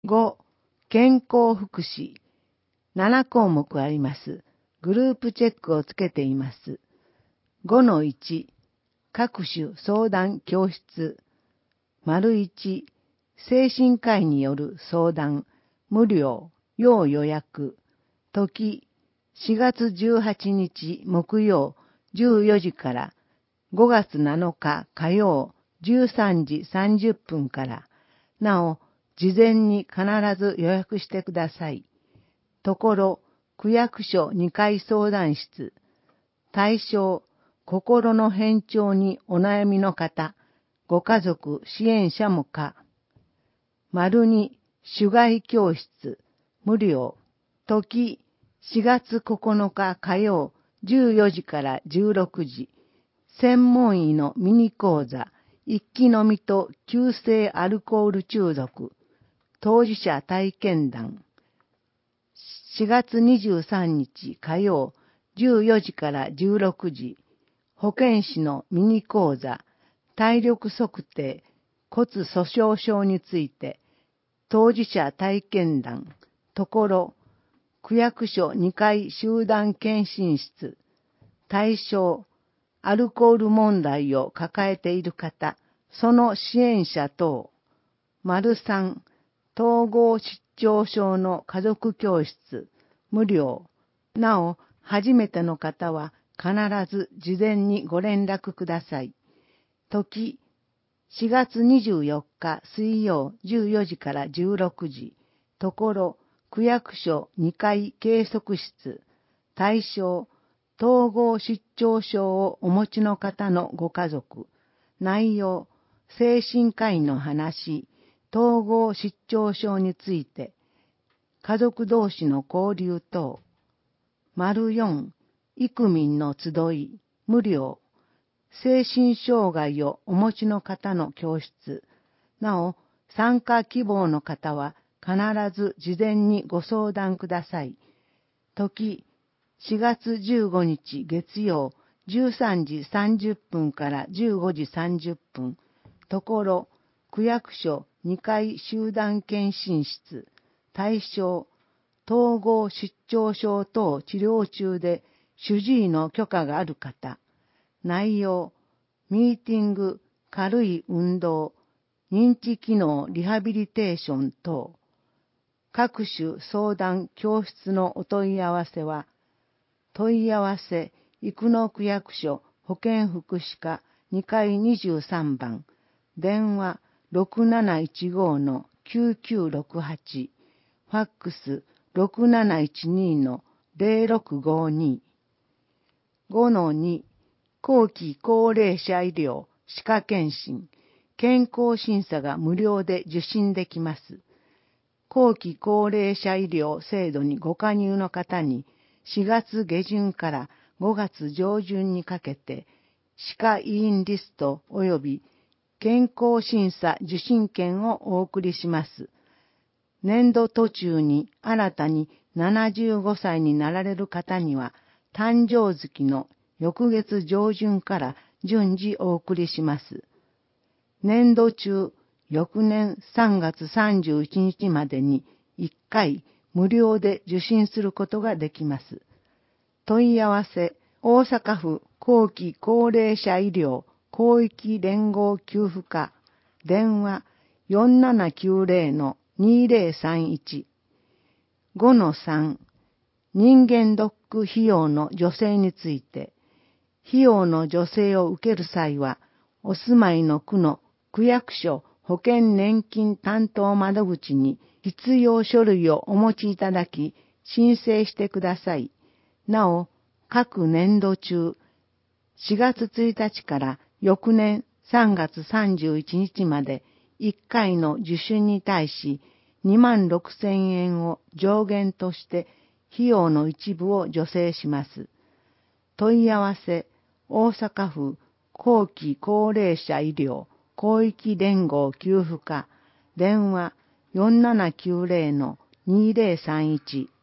5、健康福祉。7項目あります。グループチェックをつけています。5-1、各種相談教室。1、精神科医による相談、無料、要予約。時、4月18日木曜14時から、5月7日火曜13時30分から、なお、事前に必ず予約してください。ところ、区役所2階相談室。対象、心の変調にお悩みの方、ご家族、支援者もか。2、手外教室、無料。時、4月9日火曜、14時から16時。専門医のミニ講座、一気飲みと急性アルコール中毒。当事者体験談。4月23日火曜、14時から16時。保健師のミニ講座、体力測定、骨粗鬆症について。当事者体験談。ところ、区役所2階集団検診室。対象、アルコール問題を抱えている方、その支援者等。3、統合失調症の家族教室。無料。なお、初めての方は必ず事前にご連絡ください。時、4月24日水曜14時から16時。ところ、区役所2階計測室。対象、統合失調症をお持ちの方のご家族。内容、精神科医の話、統合失調症について。家族同士の交流等。4、イクミンの集い、無料。精神障害をお持ちの方の教室。なお、参加希望の方は必ず事前にご相談ください。時、4月15日月曜13時30分から15時30分。ところ、区役所2階集団検診室。対象、統合失調症等治療中で主治医の許可がある方。内容、ミーティング、軽い運動、認知機能リハビリテーション等。各種相談教室のお問い合わせは、問い合わせ、生野区役所保健福祉課2階23番、電話6715-9968、ファックス6712-0652。5-2、後期高齢者医療、歯科検診、健康審査が無料で受診できます。後期高齢者医療制度にご加入の方に、4月下旬から5月上旬にかけて、歯科医院リスト及び健康審査受診券をお送りします。年度途中に新たに75歳になられる方には、誕生月の翌月上旬から順次お送りします。年度中、翌年3月31日までに1回無料で受診することができます。問い合わせ、大阪府後期高齢者医療広域連合給付課、電話4790-2031。5-3、人間ドック費用の助成について、費用の助成を受ける際は、お住まいの区の区役所保険年金担当窓口に必要書類をお持ちいただき、申請してください。なお、各年度中、4月1日から翌年3月31日まで1回の受診に対し26,000円を上限として費用の一部を助成します。問い合わせ、大阪府後期高齢者医療広域連合給付課、電話4790-2031。